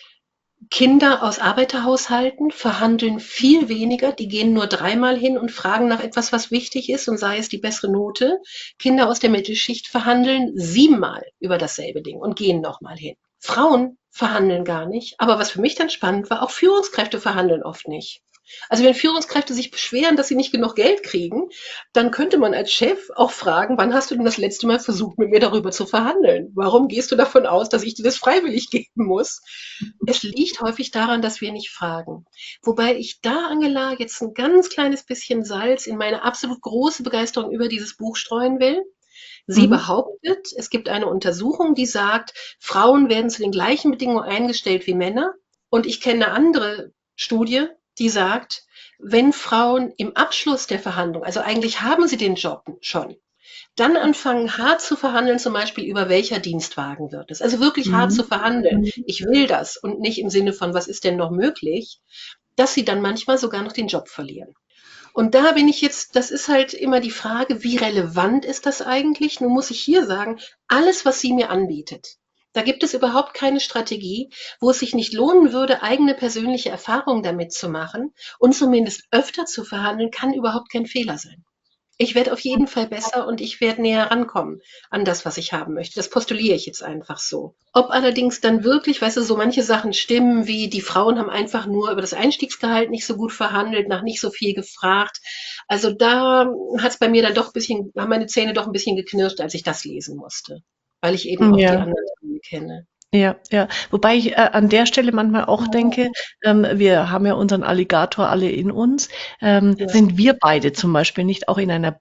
Kinder aus Arbeiterhaushalten verhandeln viel weniger, die gehen nur 3-mal hin und fragen nach etwas, was wichtig ist, und sei es die bessere Note. Kinder aus der Mittelschicht verhandeln 7-mal über dasselbe Ding und gehen nochmal hin. Frauen verhandeln gar nicht, aber was für mich dann spannend war, auch Führungskräfte verhandeln oft nicht. Also wenn Führungskräfte sich beschweren, dass sie nicht genug Geld kriegen, dann könnte man als Chef auch fragen, wann hast du denn das letzte Mal versucht, mit mir darüber zu verhandeln? Warum gehst du davon aus, dass ich dir das freiwillig geben muss? Es liegt häufig daran, dass wir nicht fragen. Wobei ich da, Angela, jetzt ein ganz kleines bisschen Salz in meine absolut große Begeisterung über dieses Buch streuen will. Sie behauptet, es gibt eine Untersuchung, die sagt, Frauen werden zu den gleichen Bedingungen eingestellt wie Männer. Und ich kenne eine andere Studie, die sagt, wenn Frauen im Abschluss der Verhandlung, also eigentlich haben sie den Job schon, dann anfangen hart zu verhandeln, zum Beispiel über welcher Dienstwagen wird es. Also wirklich hart zu verhandeln. Ich will das und nicht im Sinne von, was ist denn noch möglich, dass sie dann manchmal sogar noch den Job verlieren. Und da bin ich jetzt, das ist halt immer die Frage, wie relevant ist das eigentlich? Nun muss ich hier sagen, alles, was sie mir anbietet, da gibt es überhaupt keine Strategie, wo es sich nicht lohnen würde, eigene persönliche Erfahrungen damit zu machen und zumindest öfter zu verhandeln, kann überhaupt kein Fehler sein. Ich werde auf jeden Fall besser und ich werde näher rankommen an das, was ich haben möchte. Das postuliere ich jetzt einfach so. Ob allerdings dann wirklich, weißt du, so manche Sachen stimmen, wie die Frauen haben einfach nur über das Einstiegsgehalt nicht so gut verhandelt, nach nicht so viel gefragt. Also da hat es bei mir dann doch haben meine Zähne doch ein bisschen geknirscht, als ich das lesen musste, weil ich eben auch die anderen Dinge kenne. Ja, ja. Wobei ich an der Stelle manchmal auch denke, wir haben ja unseren Alligator alle in uns. Sind wir beide zum Beispiel nicht auch in einer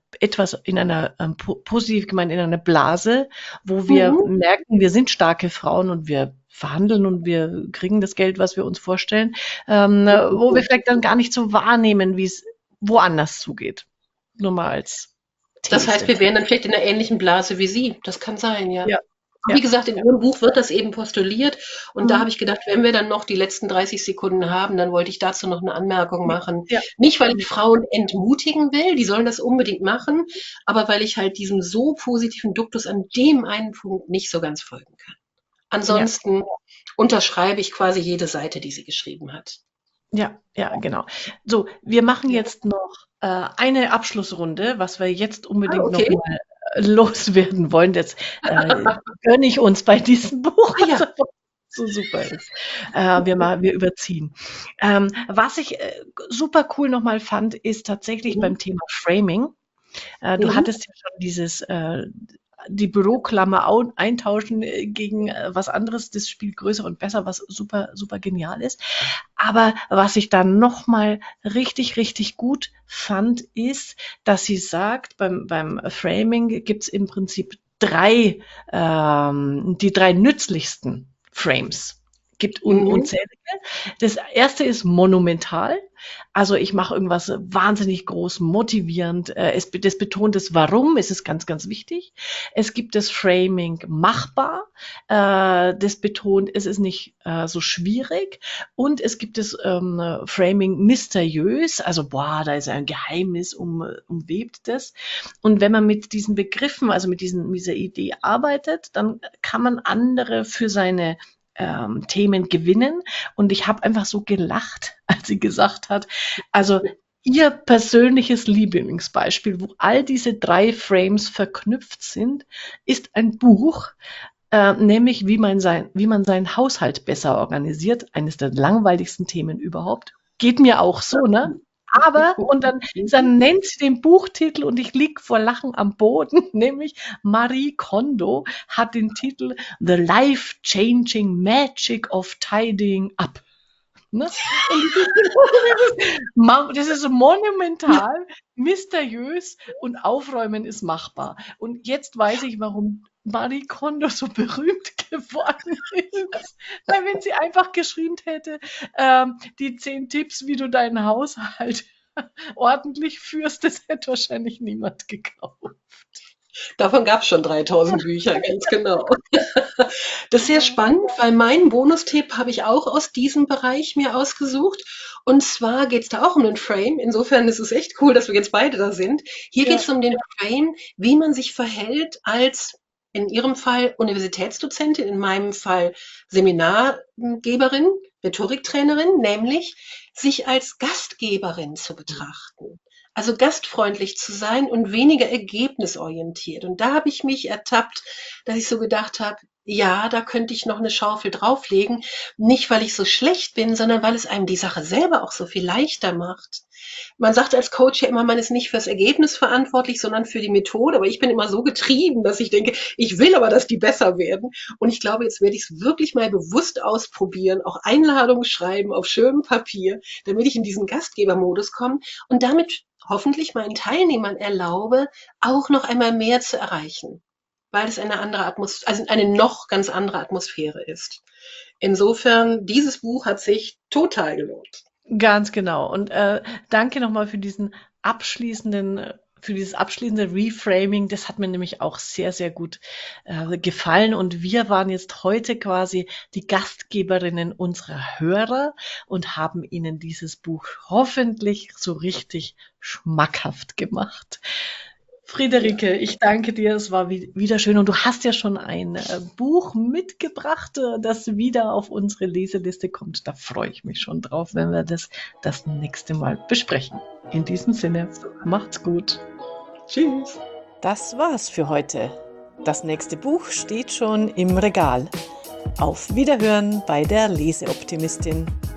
positiv gemeint, in einer Blase, wo wir merken, wir sind starke Frauen und wir verhandeln und wir kriegen das Geld, was wir uns vorstellen, wo wir vielleicht dann gar nicht so wahrnehmen, wie es woanders zugeht. Nur mal als These. Das heißt, wir wären dann vielleicht in einer ähnlichen Blase wie Sie. Das kann sein, ja. Ja. Wie gesagt, in Ihrem Buch wird das eben postuliert und da habe Mhm. ich gedacht, wenn wir dann noch die letzten 30 Sekunden haben, dann wollte ich dazu noch eine Anmerkung machen. Ja. Nicht, weil ich Frauen entmutigen will, die sollen das unbedingt machen, aber weil ich halt diesem so positiven Duktus an dem einen Punkt nicht so ganz folgen kann. Ja. Ansonsten unterschreibe ich quasi jede Seite, die sie geschrieben hat. Ja, ja, genau. So, wir machen Ja. jetzt noch eine Abschlussrunde, was wir jetzt unbedingt noch Okay. mal loswerden wollen. Das gönne ich uns bei diesem Buch, Ah ja. was einfach so super ist. Wir überziehen. Was ich super cool noch mal fand, ist tatsächlich beim Thema Framing. Du Mhm. hattest ja schon dieses die Büroklammer eintauschen gegen was anderes, das spielt größer und besser, was super, super genial ist. Aber was ich dann nochmal richtig, richtig gut fand, ist, dass sie sagt, beim Framing gibt es im Prinzip die drei nützlichsten Frames. Gibt unzählige. Das erste ist monumental. Also ich mache irgendwas wahnsinnig groß, motivierend. Das betont das Warum, es ist ganz, ganz wichtig. Es gibt das Framing machbar. Das betont, es ist nicht so schwierig. Und es gibt das Framing mysteriös. Also, boah, da ist ein Geheimnis, umwebt das. Und wenn man mit diesen Begriffen, also mit dieser Idee arbeitet, dann kann man andere für seine Themen gewinnen. Und ich habe einfach so gelacht, als sie gesagt hat, also ihr persönliches Lieblingsbeispiel, wo all diese drei Frames verknüpft sind, ist ein Buch, nämlich wie man seinen Haushalt besser organisiert. Eines der langweiligsten Themen überhaupt. Geht mir auch so, ne? Aber, und dann nennt sie den Buchtitel und ich lieg vor Lachen am Boden, nämlich Marie Kondo hat den Titel The Life-Changing Magic of Tidying Up. Ne? Und das ist monumental, mysteriös und Aufräumen ist machbar. Und jetzt weiß ich, warum Marie Kondo so berühmt geworden ist. Weil wenn sie einfach geschrieben hätte, die 10 Tipps, wie du deinen Haushalt ordentlich führst, das hätte wahrscheinlich niemand gekauft. Davon gab es schon 3000 Bücher, ganz genau. Das ist sehr spannend, weil meinen Bonustipp habe ich auch aus diesem Bereich mir ausgesucht. Und zwar geht es da auch um den Frame. Insofern ist es echt cool, dass wir jetzt beide da sind. Hier geht es um den Frame, wie man sich verhält als in Ihrem Fall Universitätsdozentin, in meinem Fall Seminargeberin, Rhetoriktrainerin, nämlich sich als Gastgeberin zu betrachten. Also gastfreundlich zu sein und weniger ergebnisorientiert. Und da habe ich mich ertappt, dass ich so gedacht habe, ja, da könnte ich noch eine Schaufel drauflegen. Nicht, weil ich so schlecht bin, sondern weil es einem die Sache selber auch so viel leichter macht. Man sagt als Coach ja immer, man ist nicht fürs Ergebnis verantwortlich, sondern für die Methode. Aber ich bin immer so getrieben, dass ich denke, ich will aber, dass die besser werden. Und ich glaube, jetzt werde ich es wirklich mal bewusst ausprobieren, auch Einladungen schreiben auf schönem Papier, damit ich in diesen Gastgebermodus komme und damit hoffentlich meinen Teilnehmern erlaube, auch noch einmal mehr zu erreichen, weil es eine andere Atmosphäre, also eine noch ganz andere Atmosphäre ist. Insofern, dieses Buch hat sich total gelohnt. Ganz genau. Und danke nochmal für dieses abschließende Reframing. Das hat mir nämlich auch sehr, sehr gut gefallen. Und wir waren jetzt heute quasi die Gastgeberinnen unserer Hörer und haben ihnen dieses Buch hoffentlich so richtig schmackhaft gemacht. Friederike, ich danke dir, es war wieder schön und du hast ja schon ein Buch mitgebracht, das wieder auf unsere Leseliste kommt. Da freue ich mich schon drauf, wenn wir das nächste Mal besprechen. In diesem Sinne, macht's gut. Tschüss. Das war's für heute. Das nächste Buch steht schon im Regal. Auf Wiederhören bei der Leseoptimistin.